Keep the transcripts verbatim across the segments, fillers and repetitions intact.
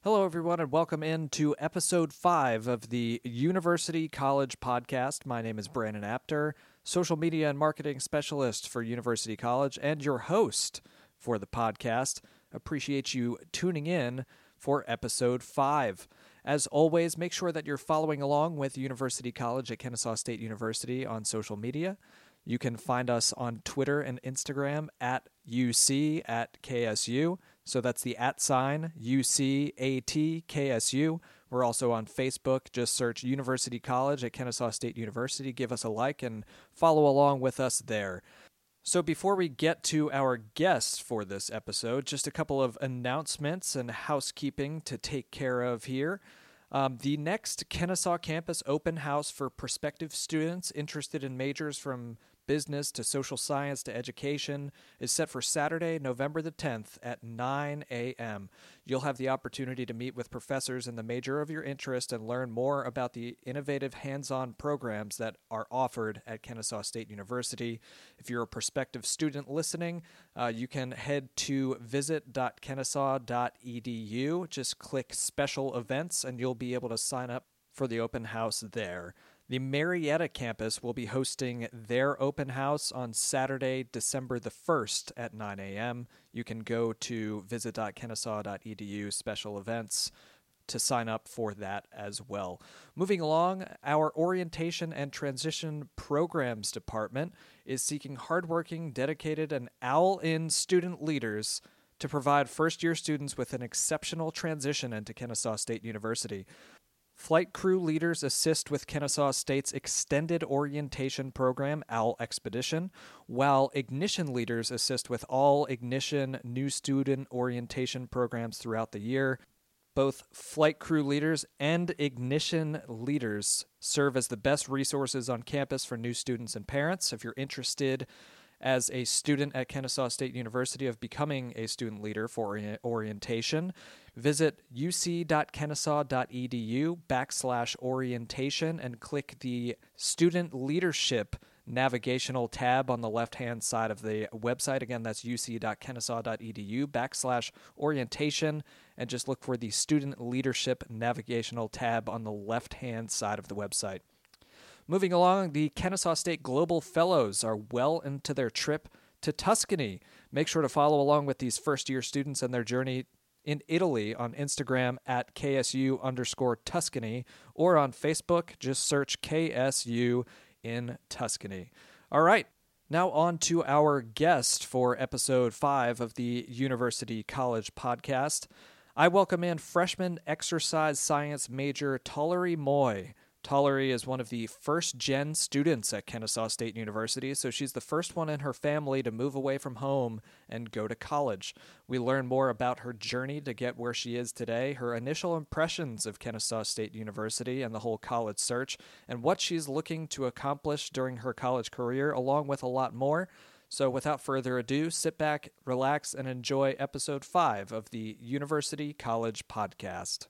Hello, everyone, and welcome into episode five of the University College Podcast. My name is Brandon Apter, social media and marketing specialist for University College, and your host for the podcast. Appreciate you tuning in for episode five. As always, make sure that you're following along with University College at Kennesaw State University on social media. You can find us on Twitter and Instagram at U C at K S U. So that's the at sign, U C A T K S U. We're also on Facebook. Just search University College at Kennesaw State University. Give us a like and follow along with us there. So before we get to our guests for this episode, just a couple of announcements and housekeeping to take care of here. Um, the next Kennesaw campus open house for prospective students interested in majors from business to social science to education is set for Saturday, November the tenth at nine a.m. You'll have the opportunity to meet with professors in the major of your interest and learn more about the innovative hands-on programs that are offered at Kennesaw State University. If you're a prospective student listening, uh, you can head to visit dot kennesaw dot e d u. Just click special events and you'll be able to sign up for the open house there. The Marietta campus will be hosting their open house on Saturday, December the first at nine a.m. You can go to visit dot kennesaw dot e d u special events to sign up for that as well. Moving along, our Orientation and Transition Programs Department is seeking hardworking, dedicated, and all-in student leaders to provide first-year students with an exceptional transition into Kennesaw State University. Flight crew leaders assist with Kennesaw State's extended orientation program, OWL Expedition, while ignition leaders assist with all ignition new student orientation programs throughout the year. Both flight crew leaders and ignition leaders serve as the best resources on campus for new students and parents. If you're interested as a student at Kennesaw State University of becoming a student leader for orientation, visit u c dot kennesaw dot e d u backslash orientation and click the Student Leadership navigational tab on the left-hand side of the website. Again, that's u c dot kennesaw dot e d u backslash orientation, and just look for the Student Leadership navigational tab on the left-hand side of the website. Moving along, the Kennesaw State Global Fellows are well into their trip to Tuscany. Make sure to follow along with these first-year students and their journey in Italy on Instagram at K S U underscore Tuscany, or on Facebook, just search K S U in Tuscany. All right, now on to our guest for episode five of the University College Podcast. I welcome in freshman exercise science major Tollery Moy. Tollery is one of the first-gen students at Kennesaw State University, so she's the first one in her family to move away from home and go to college. We learn more about her journey to get where she is today, her initial impressions of Kennesaw State University and the whole college search, and what she's looking to accomplish during her college career, along with a lot more. So without further ado, sit back, relax, and enjoy episode five of the University College Podcast.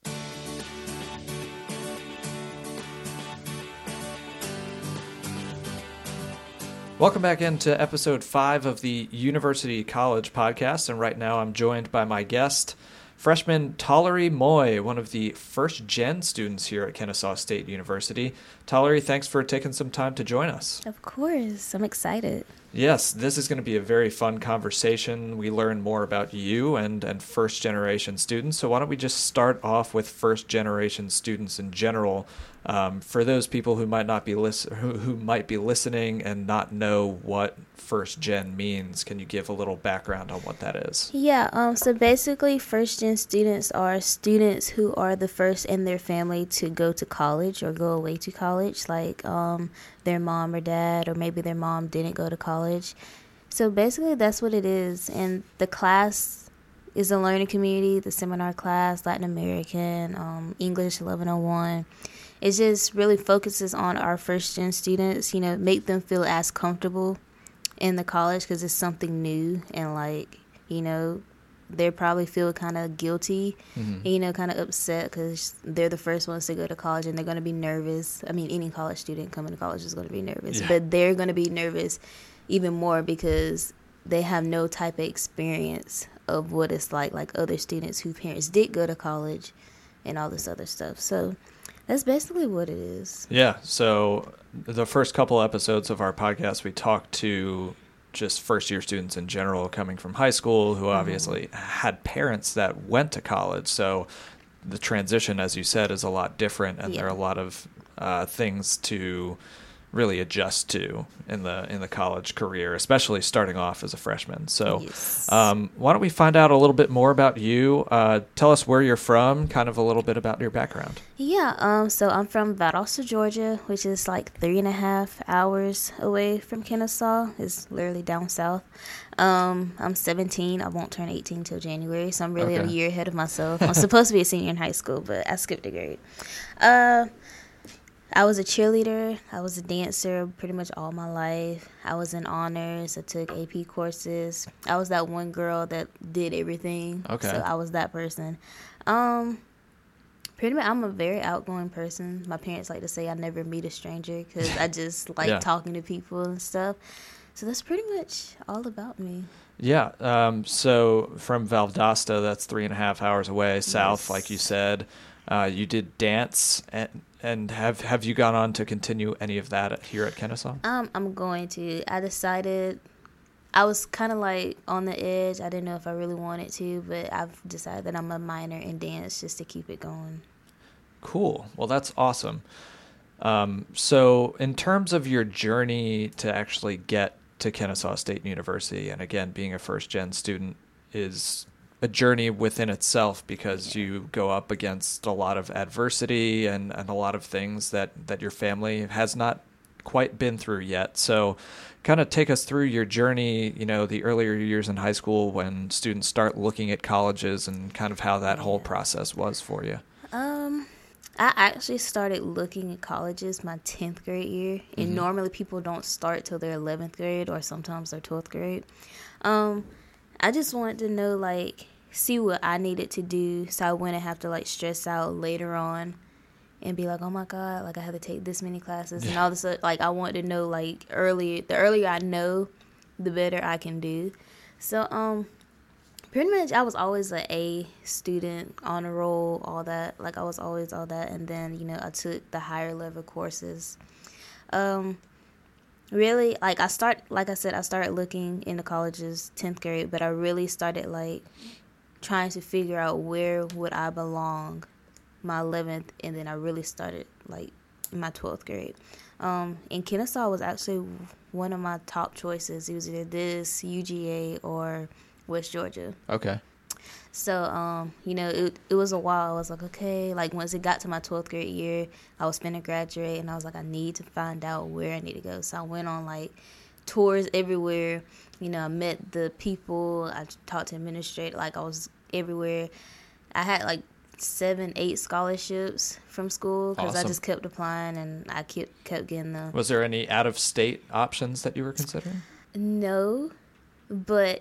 Welcome back into episode five of the University College Podcast, and right now I'm joined by my guest, freshman Tollery Moy, one of the first-gen students here at Kennesaw State University. Tollery, thanks for taking some time to join us. Of course. I'm excited. Yes, this is going to be a very fun conversation. We learn more about you and, and first-generation students, so why don't we just start off with first-generation students in general. Um, for those people who might not be lis- who, who might be listening and not know what first gen means, can you give a little background on what that is? Yeah, um, so basically first gen students are students who are the first in their family to go to college or go away to college, like um, their mom or dad, or maybe their mom didn't go to college. So basically that's what it is. And the class is a learning community, the seminar class, Latin American, um, English eleven oh one. It just really focuses on our first-gen students, you know, make them feel as comfortable in the college because it's something new, and, like, you know, they probably feel kind of guilty, mm-hmm. you know, kind of upset because they're the first ones to go to college and they're going to be nervous. I mean, any college student coming to college is going to be nervous, yeah. But they're going to be nervous even more because they have no type of experience of what it's like, like other students whose parents did go to college and all this other stuff. So that's basically what it is. Yeah. So the first couple episodes of our podcast, we talked to just first year students in general coming from high school who obviously mm-hmm. had parents that went to college. So the transition, as you said, is a lot different, and yeah. there are a lot of uh, things to really adjust to in the in the college career, especially starting off as a freshman. So yes. um, why don't we find out a little bit more about you? Uh, tell us where you're from, kind of a little bit about your background. Yeah, um, so I'm from Valdosta, Georgia, which is like three and a half hours away from Kennesaw. It's literally down south. Um, I'm seventeen. I won't turn eighteen till January, so I'm really okay. a year ahead of myself. I'm supposed to be a senior in high school, but I skipped a grade. Uh, I was a cheerleader. I was a dancer pretty much all my life. I was in honors. I took A P courses. I was that one girl that did everything. Okay. So I was that person. Um, pretty much, I'm a very outgoing person. My parents like to say I never meet a stranger because I just like yeah. talking to people and stuff. So that's pretty much all about me. Yeah. Um, so from Valdosta, that's three and a half hours away south, yes. like you said. Uh, you did dance, and and have have you gone on to continue any of that here at Kennesaw? Um, I'm going to. I decided, I was kind of like on the edge. I didn't know if I really wanted to, but I've decided that I'm a minor in dance just to keep it going. Cool. Well, that's awesome. Um, so in terms of your journey to actually get to Kennesaw State University, and again, being a first-gen student is a journey within itself because you go up against a lot of adversity and, and a lot of things that, that your family has not quite been through yet. So kind of take us through your journey, you know, the earlier years in high school when students start looking at colleges and kind of how that whole process was for you. Um, I actually started looking at colleges my tenth grade year, and mm-hmm. normally people don't start till their eleventh grade or sometimes their twelfth grade. Um, I just wanted to know, like, see what I needed to do so I wouldn't have to, like, stress out later on and be like, oh, my God, like, I had to take this many classes yeah. and all this. Like, I wanted to know, like, early. The earlier I know, the better I can do. So, um, pretty much I was always an A student, on a roll, all that. Like, I was always all that. And then, you know, I took the higher level courses. Um... Really, like, I start, like I said, I started looking into colleges tenth grade, but I really started, like, trying to figure out where would I belong my eleventh, and then I really started, like, in my twelfth grade. Um, and Kennesaw was actually one of my top choices. It was either this, U G A, or West Georgia. Okay. So, um, you know, it it was a while. I was like, okay, like, once it got to my twelfth grade year, I was finna graduate, and I was like, I need to find out where I need to go. So I went on, like, tours everywhere. You know, I met the people. I talked to administrators. Like, I was everywhere. I had, like, seven, eight scholarships from school because awesome. I just kept applying, and I kept, kept getting them. Was there any out-of-state options that you were considering? No, but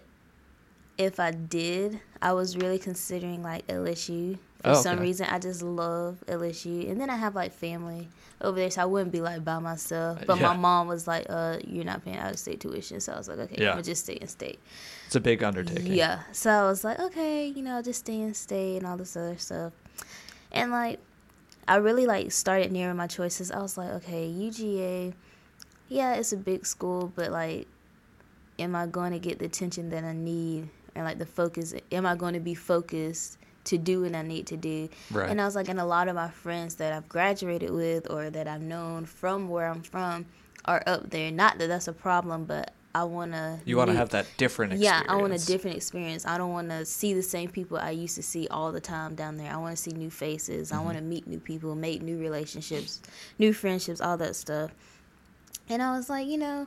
if I did, I was really considering, like, L S U. For oh, some okay. reason, I just love L S U. And then I have, like, family over there, so I wouldn't be, like, by myself. But yeah. my mom was like, uh, you're not paying out-of-state tuition. So I was like, okay, yeah. I'm going to just stay in state. It's a big undertaking. Yeah. So I was like, okay, you know, just stay in state and all this other stuff. And, like, I really, like, started narrowing my choices. I was like, okay, U G A, yeah, it's a big school, but, like, am I going to get the attention that I need? And, like, the focus, am I going to be focused to do what I need to do? Right. And I was like, and a lot of my friends that I've graduated with or that I've known from where I'm from are up there. Not that that's a problem, but I want to... You want to have that different experience. Yeah, I want a different experience. I don't want to see the same people I used to see all the time down there. I want to see new faces. Mm-hmm. I want to meet new people, make new relationships, new friendships, all that stuff. And I was like, you know...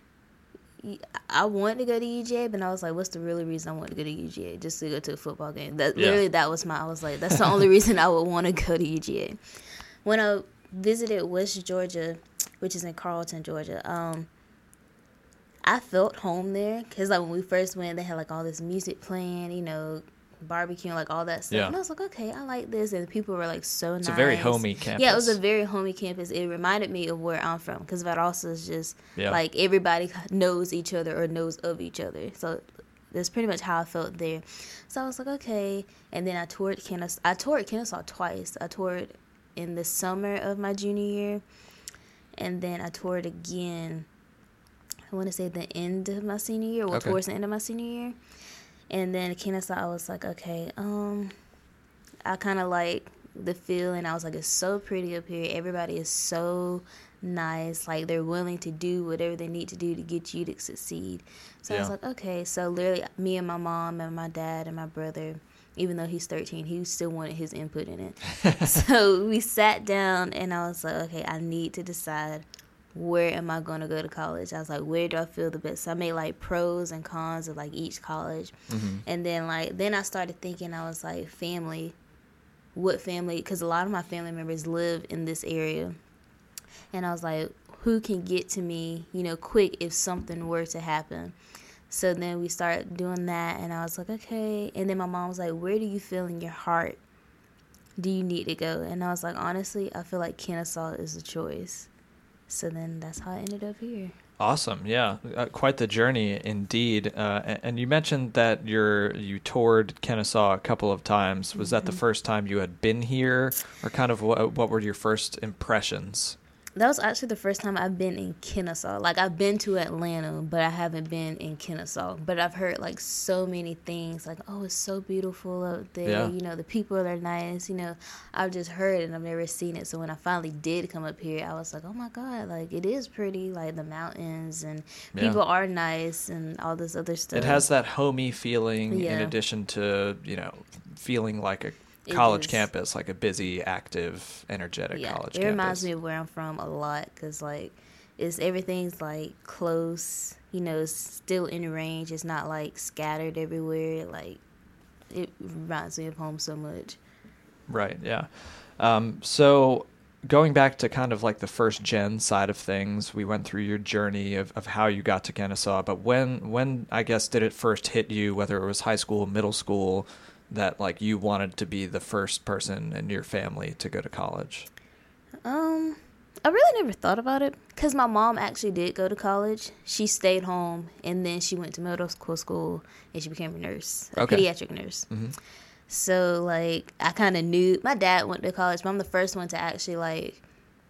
I wanted to go to U G A, but I was like, what's the really reason I wanted to go to U G A? Just to go to a football game. That yeah. Literally, that was my, I was like, that's the only reason I would want to go to U G A. When I visited West Georgia, which is in Carlton, Georgia, um, I felt home there. Because, like, when we first went, they had, like, all this music playing, you know, barbecue, like all that stuff. Yeah. And I was like, okay, I like this. And the people were like so It's nice. a very homey campus. Yeah, it was a very homey campus. It reminded me of where I'm from, because Valdosta is just Yeah. like everybody knows each other or knows of each other. So that's pretty much how I felt there. So I was like, okay. And then I toured Kennesaw. I toured Kennesaw twice. I toured in the summer of my junior year, and then I toured again, I want to say the end of my senior year, or Okay. towards the end of my senior year. And then Kennesaw, I was like, okay, um, I kind of like the feeling. I was like, it's so pretty up here. Everybody is so nice. Like, they're willing to do whatever they need to do to get you to succeed. So I was Yeah. like, okay. So literally, me and my mom and my dad and my brother, even though he's thirteen, he still wanted his input in it. So we sat down, and I was like, okay, I need to decide, where am I going to go to college? I was like, where do I feel the best? So I made like pros and cons of like each college. Mm-hmm. And then like, then I started thinking, I was like, family, what family? Because a lot of my family members live in this area. And I was like, who can get to me, you know, quick if something were to happen? So then we started doing that, and I was like, okay. And then my mom was like, where do you feel in your heart do you need to go? And I was like, honestly, I feel like Kennesaw is the choice. So then that's how I ended up here. Awesome. Yeah. Uh, quite the journey indeed. Uh, and, and you mentioned that you're, you toured Kennesaw a couple of times. Was mm-hmm. that the first time you had been here, or kind of what, what were your first impressions? That was actually the first time I've been in Kennesaw. Like, I've been to Atlanta, but I haven't been in Kennesaw. But I've heard, like, so many things. Like, oh, it's so beautiful up there. Yeah. You know, the people are nice. You know, I've just heard it, and I've never seen it. So when I finally did come up here, I was like, oh, my God. Like, it is pretty. Like, the mountains, and Yeah. people are nice, and all this other stuff. It has that homey feeling Yeah. in addition to, you know, feeling like a college is. campus, like a busy, active, energetic Yeah, college it campus. reminds me of where I'm from a lot, because like it's everything's like close, you know, it's still in range. It's not like scattered everywhere. Like, it reminds me of home so much. Right. Yeah. Um, so going back to kind of like the first gen side of things, we went through your journey of, of how you got to Kennesaw, but when when I guess did it first hit you, whether it was high school, middle school, that like you wanted to be the first person in your family to go to college? Um, I really never thought about it, because my mom actually did go to college. She stayed home, and then she went to middle school school, and she became a nurse, a Okay. pediatric nurse. Mm-hmm. So like, I kind of knew my dad went to college, but I'm the first one to actually like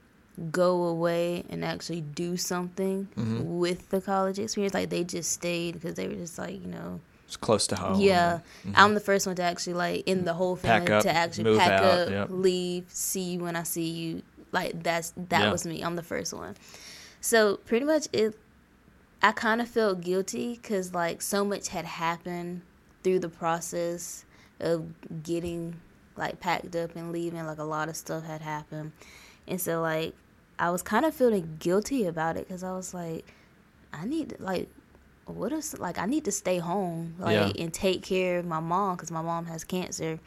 go away and actually do something Mm-hmm. with the college experience. Like, they just stayed because they were just like, you know. It's close to home. Yeah, Mhm. I'm the first one to actually like in the whole Pack family up, to actually move pack out, up, yep. leave, see you when I see you. Like, that's that Yeah. was me. I'm the first one. So pretty much it. I kind of felt guilty because like so much had happened through the process of getting like packed up and leaving. Like, a lot of stuff had happened, and so like I was kind of feeling guilty about it, because I was like, I need to, like. What if, like, I need to stay home, like, Yeah. and take care of my mom, because my mom has cancer.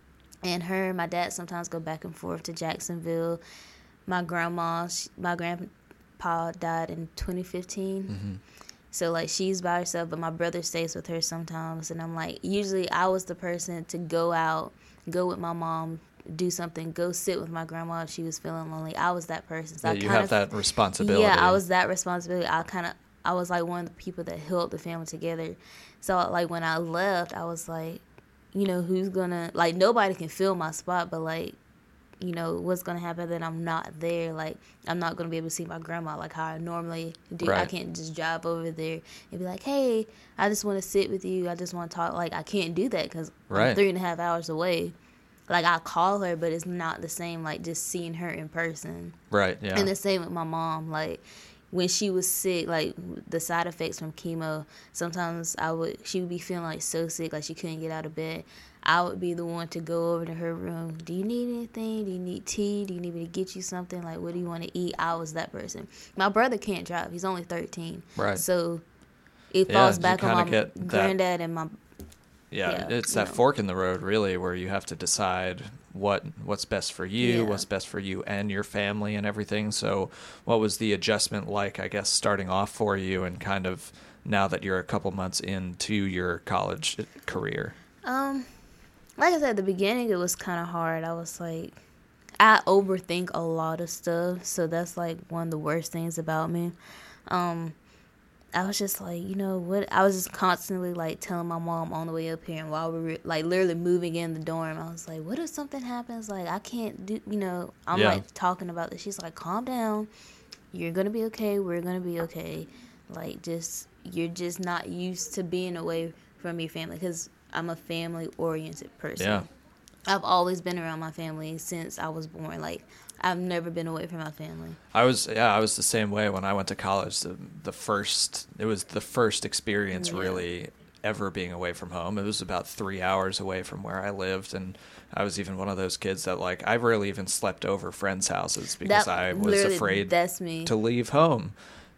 And her and my dad sometimes go back and forth to Jacksonville. My grandma, she, my grandpa died in twenty fifteen. Mm-hmm. So, like, she's by herself, but my brother stays with her sometimes. And I'm like, usually I was the person to go out, go with my mom, do something, go sit with my grandma if she was feeling lonely. I was that person. So Yeah, I you kind have of, that responsibility. Yeah, I was that responsibility. I kind of, I was like one of the people that held the family together. So like when I left, I was like, you know, who's gonna, like, nobody can fill my spot, but like, you know, what's gonna happen then I'm not there. Like, I'm not gonna be able to see my grandma like how I normally do. Right. I can't just drive over there and be like, hey, I just want to sit with you. I just want to talk. Like, I can't do that because Right. I'm three and a half hours away. Like, I call her, but it's not the same, like, just seeing her in person. Right, yeah. And the same with my mom. Like, when she was sick, like, the side effects from chemo, sometimes I would, she would be feeling, like, so sick, like she couldn't get out of bed. I would be the one to go over to her room. Do you need anything? Do you need tea? Do you need me to get you something? Like, what do you want to eat? I was that person. My brother can't drive. He's only thirteen. Right. So it Yeah, falls you back on kinda my get that- granddad and my Yeah, Yeah, it's you that know. fork in the road, really, where you have to decide what what's best for you, Yeah. what's best for you and your family and everything. So what was the adjustment like, I guess, starting off for you and kind of now that you're a couple months into your college career? Um, like I said, at the beginning, it was kind of hard. I was like, I overthink a lot of stuff, so that's like one of the worst things about me. Um, I was just like, you know what? I was just constantly like telling my mom on the way up here, and while we were like literally moving in the dorm, I was like, what if something happens? Like, I can't do, you know, I'm yeah. like talking about this. She's like, calm down. You're going to be okay. We're going to be okay. Like, just, you're just not used to being away from your family, because I'm a family-oriented person. Yeah. I've always been around my family since I was born. Like, I've never been away from my family. I was, yeah, I was the same way when I went to college. The, the first, it was the first experience Yeah. really ever being away from home. It was about three hours away from where I lived, and I was even one of those kids that, like, I rarely even slept over friends' houses because That, I was afraid that's me. to leave home.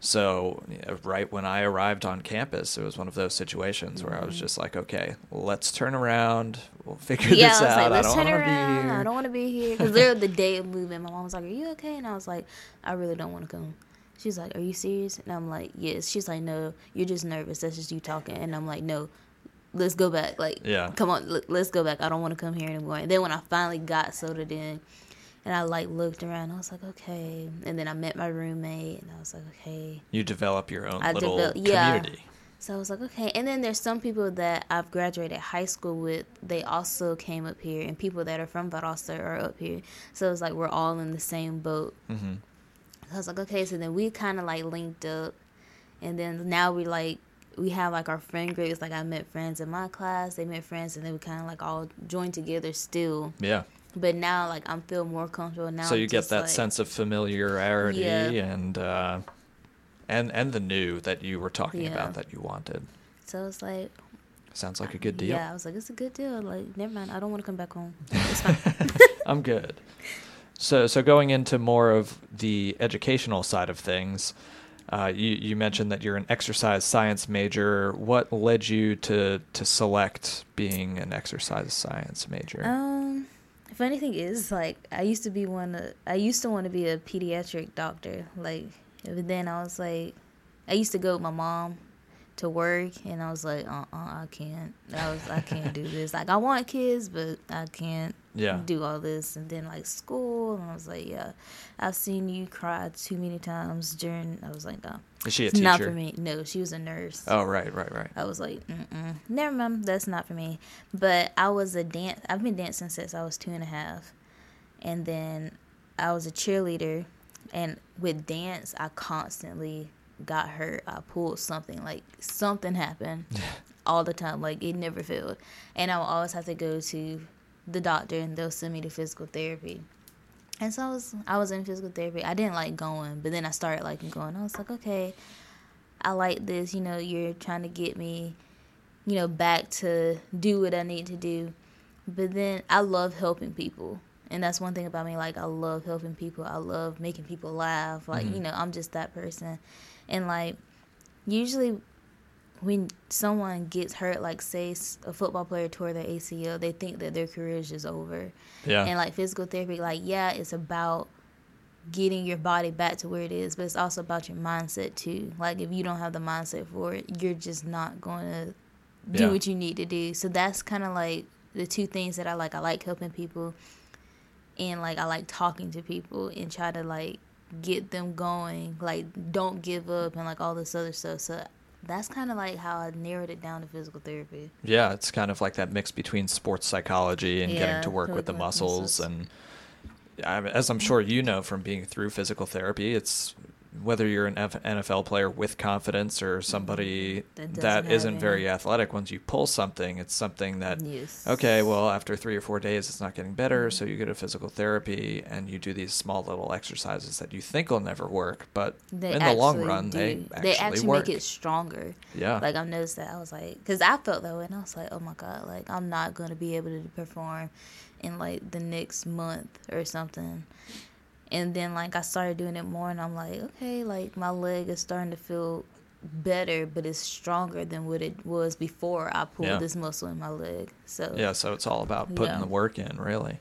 So you know, right when I arrived on campus, it was one of those situations where I was just like, okay, let's turn around. We'll figure yeah, this I was out. like, let's I don't turn want to be around. here. I don't want to be here. Because literally the day of moving, my mom was like, are you okay? And I was like, I really don't want to come. She's like, are you serious? And I'm like, yes. She's like, no, you're just nervous. That's just you talking. And I'm like, no, let's go back. Like, Yeah. come on, l- let's go back. I don't want to come here anymore. And then when I finally got settled in, and I, like, looked around, I was like, okay. And then I met my roommate, and I was like, okay. You develop your own I little develop- yeah. community. So I was like, okay. And then there's some people that I've graduated high school with. They also came up here. And people that are from Valdosta are up here. So it's like we're all in the same boat. Mm-hmm. So I was like, okay. So then we kind of, like, linked up. And then now we, like, we have, like, our friend groups. Like, I met friends in my class. They met friends. And then we kind of, like, all joined together still. Yeah. But now, like, I'm feel more comfortable now. So you I'm get just, that like, sense of familiarity Yeah. and uh, and and the new that you were talking Yeah. about that you wanted. So it's like, Sounds like a good deal. yeah, I was like, it's a good deal. Like, never mind. I don't want to come back home. It's fine. I'm good. So so going into more of the educational side of things, uh, you you mentioned that you're an exercise science major. What led you to to select being an exercise science major? Um, funny thing is, like, I used to be one. Of, I used to want to be a pediatric doctor. Like, but then I was like, I used to go with my mom to work, and I was like, uh, uh I can't. I was, I can't do this. Like, I want kids, but I can't Yeah. do all this. And then, like, school, and I was like, yeah, I've seen you cry too many times during. I was like, no, Is she a it's teacher? not for me. No, she was a nurse. Oh, right, right, right. I was like, mm-mm. Never mind, that's not for me. But I was a dance. I've been dancing since I was two and a half, and then I was a cheerleader. And with dance, I constantly got hurt. I pulled something, like something happened all the time. Like, it never failed, and I would always have to go to the doctor, and they'll send me to physical therapy. And so I was, I was in physical therapy. I didn't like going, but then I started liking going. I was like, okay, I like this, you know, you're trying to get me, you know, back to do what I need to do. But then I love helping people. And that's one thing about me. Like, I love helping people. I love making people laugh. Like, Mm-hmm. you know, I'm just that person. And, like, usually when someone gets hurt, like, say a football player tore their A C L, they think that their career is just over. Yeah. And, like, physical therapy, like, yeah, it's about getting your body back to where it is, but it's also about your mindset too. Like, if you don't have the mindset for it, you're just not going to do Yeah. what you need to do. So that's kind of like the two things that I like. I like helping people, and, like, I like talking to people and try to, like, get them going. Like, don't give up and, like, all this other stuff. So that's kind of like how I narrowed it down to physical therapy. Yeah, it's kind of like that mix between sports psychology and Yeah, getting to work with the working with muscles. muscles. And I, as I'm sure you know from being through physical therapy, it's whether you're an F- N F L player with confidence or somebody That doesn't that have isn't any. very athletic, once you pull something, it's something that, Yes. okay, well, after three or four days, it's not getting better, so you go to physical therapy and you do these small little exercises that you think will never work, but They in the long actually run, do. they actually, they actually work. make it stronger. Yeah. Like, I've noticed that. I was like, because I felt that way, and I was like, oh my God, like, I'm not going to be able to perform in, like, the next month or something. And then, like, I started doing it more, and I'm like, okay, like, my leg is starting to feel better, but it's stronger than what it was before I pulled Yeah. this muscle in my leg. So Yeah, so it's all about putting Yeah. the work in, really.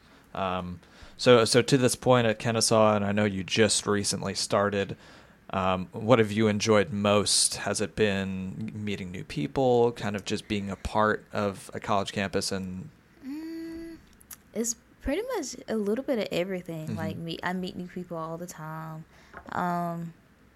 Um, so, so to this point at Kennesaw, and I know you just recently started. Um, what have you enjoyed most? Has it been meeting new people, kind of just being a part of a college campus and It's pretty much a little bit of everything. Mm-hmm. Like me, I meet new people all the time. Um,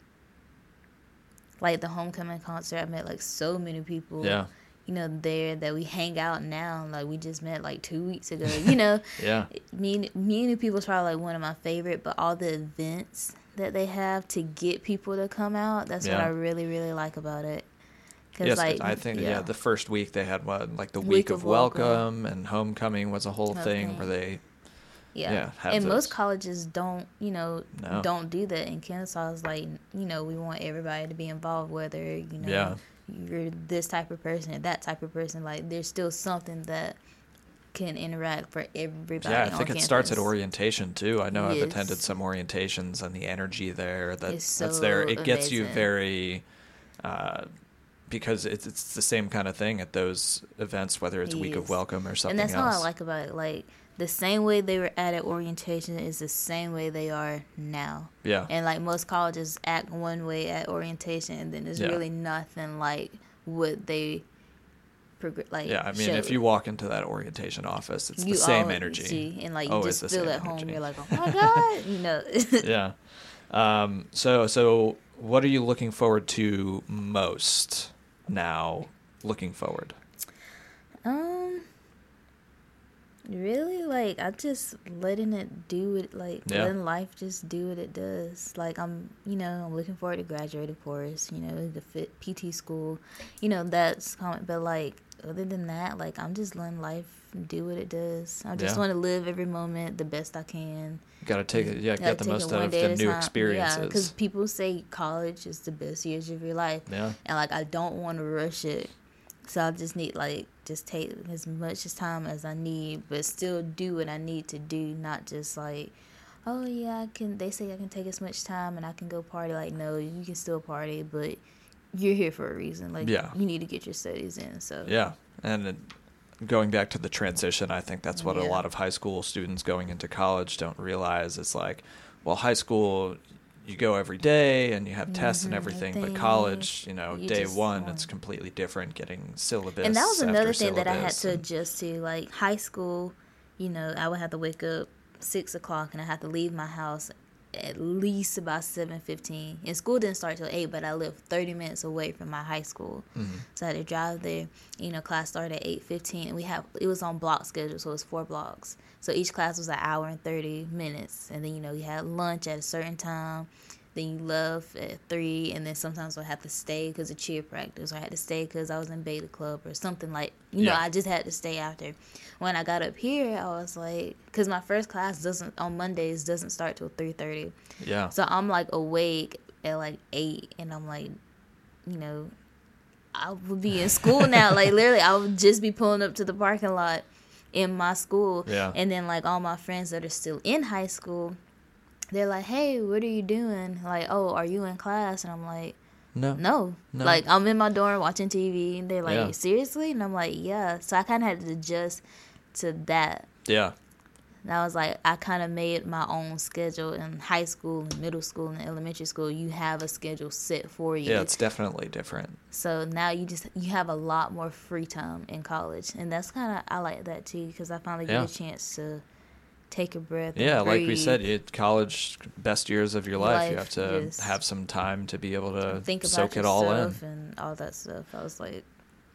like the homecoming concert, I met like so many people. Yeah. You know, there that we hang out now. Like we just met like two weeks ago. You know. Yeah. Me, me and new people is probably like one of my favorite. But all the events that they have to get people to come out, that's Yeah. what I really, really like about it. Cause Yes, like, I think yeah. yeah, the first week they had what like the week, Week of, of welcome, welcome. and homecoming was a whole thing Okay. where they yeah. yeah, have and those. most colleges don't, you know, No. don't do that. In Kennesaw, it's like, you know, we want everybody to be involved, whether you know Yeah. you're this type of person or that type of person. Like, there's still something that can interact for everybody. Yeah, I on think it campus. starts at orientation too. I know I've Yes. attended some orientations, and the energy there that It's that's so there. It gets you amazing. very, uh, because it's it's the same kind of thing at those events, whether it's week of Yes. welcome or something And that's else. how I like about it. Like, the same way they were at at orientation is the same way they are now. Yeah, And like most colleges act one way at orientation, and then it's Yeah. really nothing like what they progr- like. yeah. I mean, if showed. you walk into that orientation office, it's You the same always energy. see, and like you Always just the feel same at home. energy. You're like, oh my god, you know. Yeah. Um, so so what are you looking forward to most now? Looking forward. Um, really, like I just letting it do it, like Yeah. letting life just do what it does. Like I'm, you know, I'm looking forward to graduate, of course. You know, the fit P T school, you know, that's common. But like other than that, like I'm just letting life do what it does. I just Yeah. want to live every moment the best I can. Got to take it. Yeah, Gotta get the take most it out one of day the at a new time. Yeah, because experiences. people say college is the best years of your life. Yeah. And like I don't want to rush it, so I just need like just take as much time as I need, but still do what I need to do, not just like, oh yeah, I can. They say I can take as much time and I can go party. Like no, you can still party, but you're here for a reason. Like Yeah. you need to get your studies in. So Yeah, and it, going back to the transition, I think that's what a Yeah. lot of high school students going into college don't realize. It's like, well, high school, you go every day and you have tests and Mhm, everything, but everything. college, you know, You day just one, want- it's completely different. Getting syllabus, And that was after another thing that I had syllabus to and- adjust to. Like high school, you know, I would have to wake up six o'clock and I had to leave my house at least about seven fifteen. And school didn't start till eight, but I lived thirty minutes away from my high school, Mhm. so I had to drive there. You know, class started at eight fifteen, and we have it was on block schedule, so it was four blocks. So each class was an hour and thirty minutes, and then you know you had lunch at a certain time. Then you left at three, and then sometimes I have to stay because of cheer practice, or I had to stay because I was in beta club or something like. You know, Yeah. I just had to stay after. When I got up here, I was like, because my first class doesn't on Mondays doesn't start till three thirty, Yeah, so I'm like awake at like eight, and I'm like, you know, I would be in school now. Like literally, I would just be pulling up to the parking lot in my school, Yeah. and then like all my friends that are still in high school, they're like, hey, what are you doing? Like, oh, are you in class? And I'm like, no, no. No. Like, I'm in my dorm watching T V. And they're like, Yeah. seriously? And I'm like, yeah. So I kind of had to adjust to that. yeah, And I was like, I kind of made my own schedule. In high school, and middle school, and elementary school, you have a schedule set for you. yeah. It's definitely different. So now you just, you have a lot more free time in college. And that's kind of, I like that too, because I finally Yeah. get a chance to take a breath. Yeah, and like we breathe. said, it, college best years of your life. You have Life, to yes. have some time to be able to think about soak it yourself all in. and all that stuff. I was like,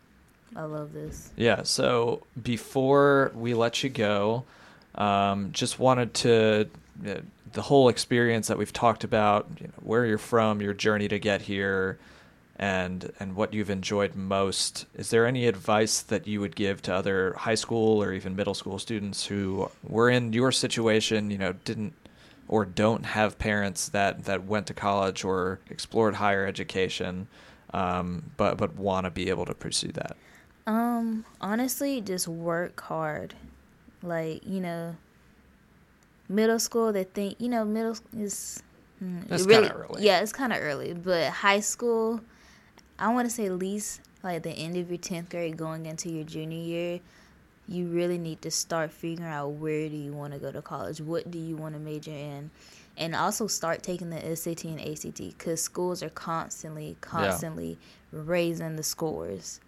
I love this. Yeah. So before we let you go, um, just wanted to uh, the whole experience that we've talked about, you know, where you're from, your journey to get here, and and what you've enjoyed most. Is there any advice that you would give to other high school or even middle school students who were in your situation, you know, didn't or don't have parents that, that went to college or explored higher education, um, but but want to be able to pursue that? Um, honestly, just work hard. Like, you know, middle school, they think, you know, middle school is mm, That's it really, kinda early. Yeah, it's kind of early. But high school, I want to say at least like the end of your tenth grade going into your junior year, you really need to start figuring out where do you want to go to college? What do you want to major in? And also start taking the S A T and A C T, because schools are constantly, constantly raising the scores.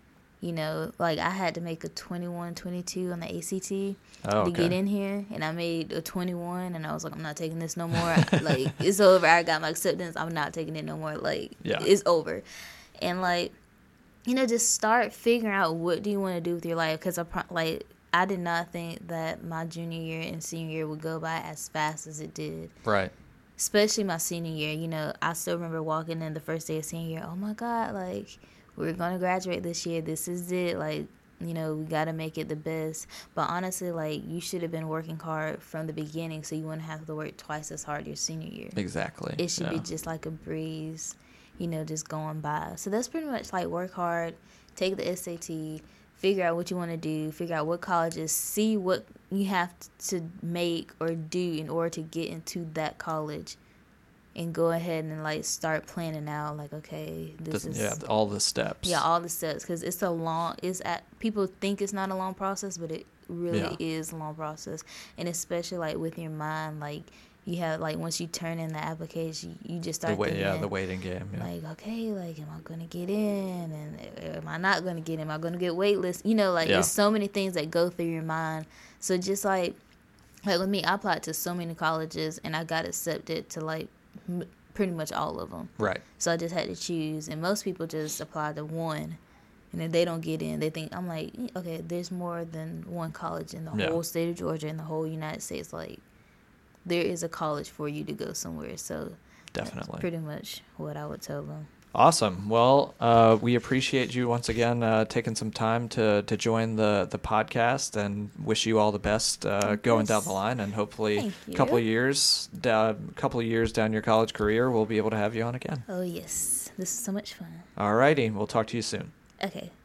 You know, like I had to make a twenty-one, twenty-two on the A C T oh, to okay. get in here, and I made a twenty-one, and I was like, I'm not taking this no more. Like, it's over. I got my acceptance. I'm not taking it no more. Like, yeah. it's over. And like, you know, just start figuring out what do you want to do with your life. Because I like I did not think that my junior year and senior year would go by as fast as it did. Right. Especially my senior year. You know, I still remember walking in the first day of senior year. Oh my God, like, we're going to graduate this year. This is it. Like, you know, we got to make it the best. But honestly, like, you should have been working hard from the beginning so you wouldn't have to work twice as hard your senior year. Exactly. It should yeah. be just like a breeze, you know, just going by. So that's pretty much like work hard, take the S A T, figure out what you want to do, figure out what colleges, see what you have to make or do in order to get into that college. And go ahead and, like, start planning out, like, okay, this the, is... Yeah, all the steps. Yeah, all the steps, because it's a long... It's at People think it's not a long process, but it really yeah. is a long process. And especially, like, with your mind, like, you have, like, once you turn in the application, you, you just start the way, thinking... Yeah, the waiting game, yeah. Like, okay, like, am I going to get in? And am I not going to get in? Am I going to get waitlist? You know, like, yeah. there's so many things that go through your mind. So just, like... Like, with me, I applied to so many colleges, and I got accepted to, like... pretty much all of them. Right. So I just had to choose. And most people just apply to one. And if they don't get in, they think, I'm like, okay, there's more than one college in the yeah. whole state of Georgia and the whole United States. Like, there is a college for you to go somewhere. So definitely. That's pretty much what I would tell them. Awesome. Well, uh, we appreciate you once again uh, taking some time to, to join the, the podcast, and wish you all the best uh, going down the line. And hopefully, a couple of years, a couple of years down your college career, we'll be able to have you on again. Oh yes, this is so much fun. All righty, we'll talk to you soon. Okay.